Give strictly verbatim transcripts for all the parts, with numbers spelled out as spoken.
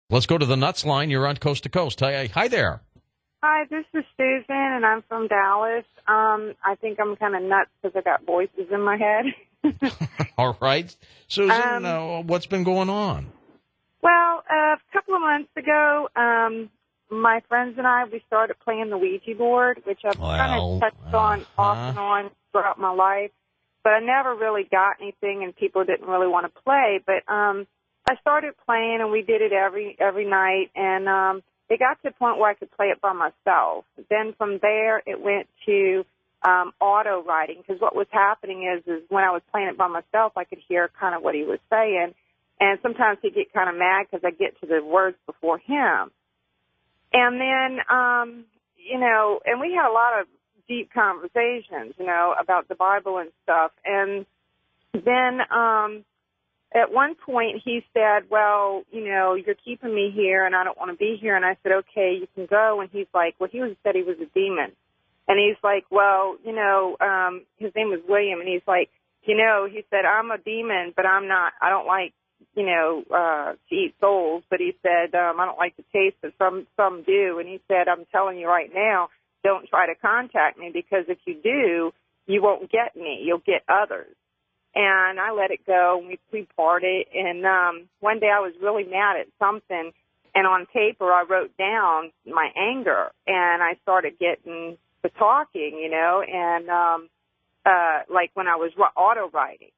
Let's go to the Nuts line. You're on Coast to Coast. Hi, hi there. Hi, this is Susan, and I'm from Dallas. Um, I think I'm kind of nuts because I got voices in my head. All right. Susan, Um, uh, what's been going on? Well, uh, a couple of months ago, um, my friends and I, we started playing the Ouija board, which I've Well, kind of touched on uh-huh. off and on throughout my life. But I never really got anything, and people didn't really want to play. But um, I started playing, and we did it every every night. And um, it got to the point where I could play it by myself. Then from there, it went to um, auto writing, because what was happening is, is when I was playing it by myself, I could hear kind of what he was saying. And sometimes he'd get kind of mad because I get to the words before him. And then, um, you know, and we had a lot of deep conversations, you know, about the Bible and stuff. And then um, at one point he said, well, you know, you're keeping me here and I don't want to be here. And I said, okay, you can go. And he's like, well, he was, said he was a demon. And he's like, well, you know, um, his name was William. And he's like, you know, he said, I'm a demon, but I'm not, I don't like, you know, uh, to eat souls. But he said, um, I don't like the taste of some, some do. And he said, I'm telling you right now, don't try to contact me, because if you do, you won't get me. You'll get others. And I let it go, and we, we parted. And um, one day I was really mad at something, and on paper I wrote down my anger, and I started getting to talking, you know, and um, uh, like when I was auto writing.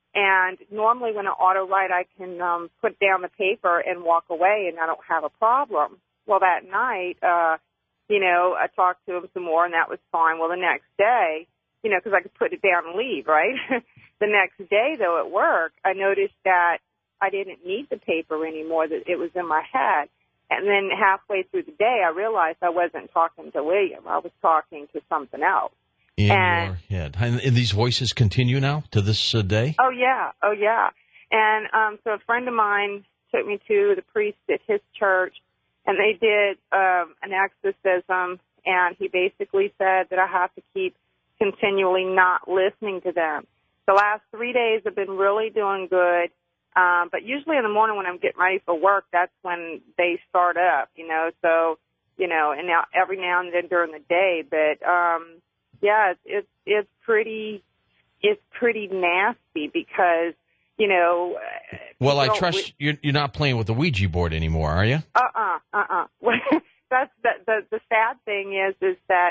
And normally when I auto write, I can um, put down the paper and walk away, and I don't have a problem. Well, that night, uh, you know, I talked to him some more, and that was fine. Well, the next day, you know, because I could put it down and leave, right? The next day, though, at work, I noticed that I didn't need the paper anymore, that it was in my head. And then halfway through the day, I realized I wasn't talking to William. I was talking to something else. In and, your head. And these voices continue now to this uh, day? Oh, yeah. Oh, yeah. And um, so a friend of mine took me to the priest at his church, and they did um, an exorcism, and he basically said that I have to keep continually not listening to them. The last three days have been really doing good, um, but usually in the morning when I'm getting ready for work, that's when they start up, you know. So, you know, and now every now and then during the day, but um, yeah, it's, it's it's pretty it's pretty nasty because, you know. Well, I trust you're, you're not playing with the Ouija board anymore, are you? Uh-uh, uh-uh. That's the, the the sad thing is is that,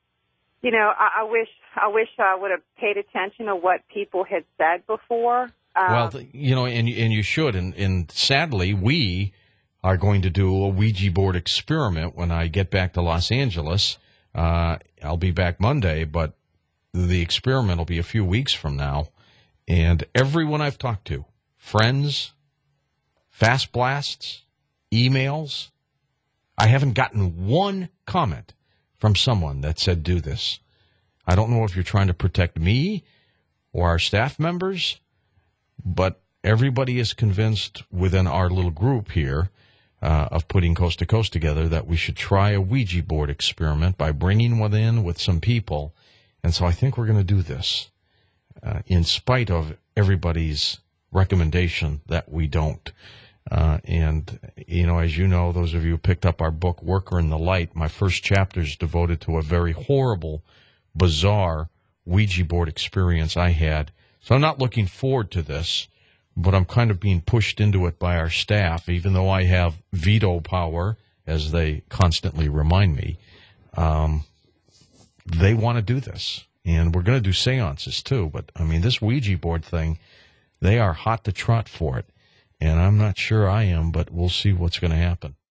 you know, I, I wish I wish I would have paid attention to what people had said before. Um, well, you know, and and you should, and and sadly, we are going to do a Ouija board experiment when I get back to Los Angeles. Uh, I'll be back Monday, but the experiment will be a few weeks from now, and everyone I've talked to, friends, fast blasts, emails, I haven't gotten one comment from someone that said do this. I don't know if you're trying to protect me or our staff members, but everybody is convinced within our little group here uh, of putting Coast to Coast together that we should try a Ouija board experiment by bringing one in with some people. And so I think we're going to do this uh, in spite of everybody's recommendation that we don't. Uh, and, you know, as you know, those of you who picked up our book, Worker in the Light, my first chapter is devoted to a very horrible, bizarre Ouija board experience I had. So I'm not looking forward to this, but I'm kind of being pushed into it by our staff, even though I have veto power, as they constantly remind me. Um, they want to do this. And we're going to do seances, too. But, I mean, this Ouija board thing, they are hot to trot for it. And I'm not sure I am, but we'll see what's going to happen.